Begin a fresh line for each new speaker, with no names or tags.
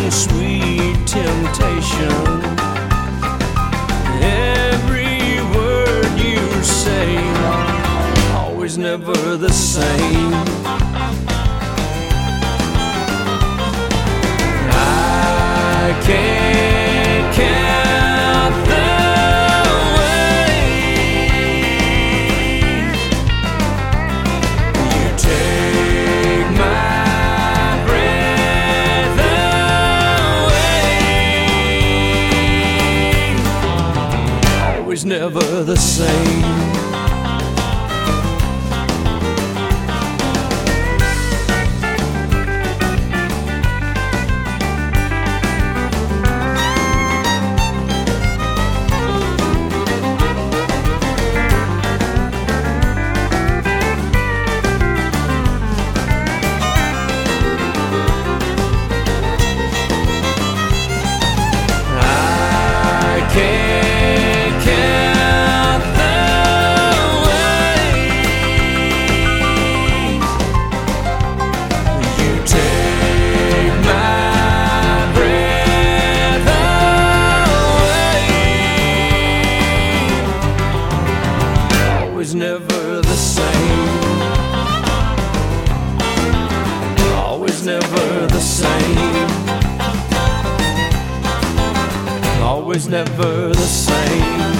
sweet temptation. Every word you say, always never the same. I can't count the ways you take my breath away. Always never the same. Can't count the ways you take my breath away. Always never the same. Always never the same. Always never the same.